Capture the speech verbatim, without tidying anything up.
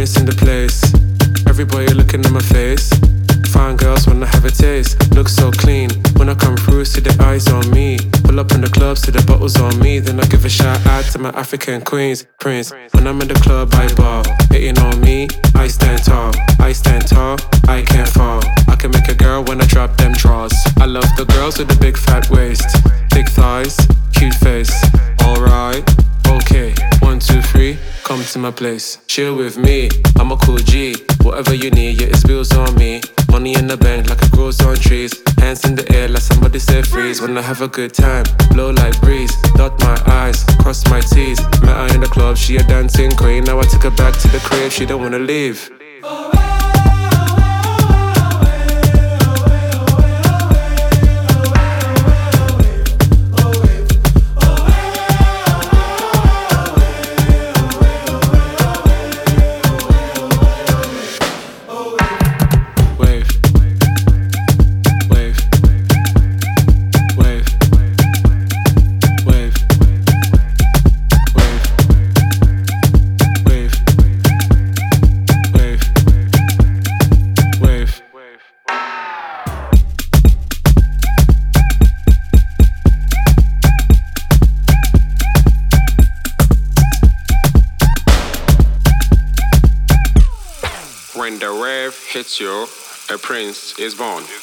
Prince in the place. Everybody looking at my face. Fine girls wanna have a taste. Look so clean. When I come through, see the eyes on me. Pull up in the club, see the bottles on me. Then I give a shout out to my African queens. Prince, when I'm in the club, I ball. Hating on me, I stand tall. I stand tall, I can't fall. I can make a girl when I drop them draws. I love the girls with the big fat waist, big thighs, cute face. Alright, okay, one, two, three, come to my place. Chill with me, I'm a cool G. Whatever you need, yeah, it's bills on me. Money in the bank like it grows on trees. Hands in the air like somebody said freeze. When I have a good time, blow like breeze. Dot my eyes, cross my T's. Met her in the club, she a dancing queen. Now I took her back to the crib, she don't wanna leave. When the wave hits you, a prince is born.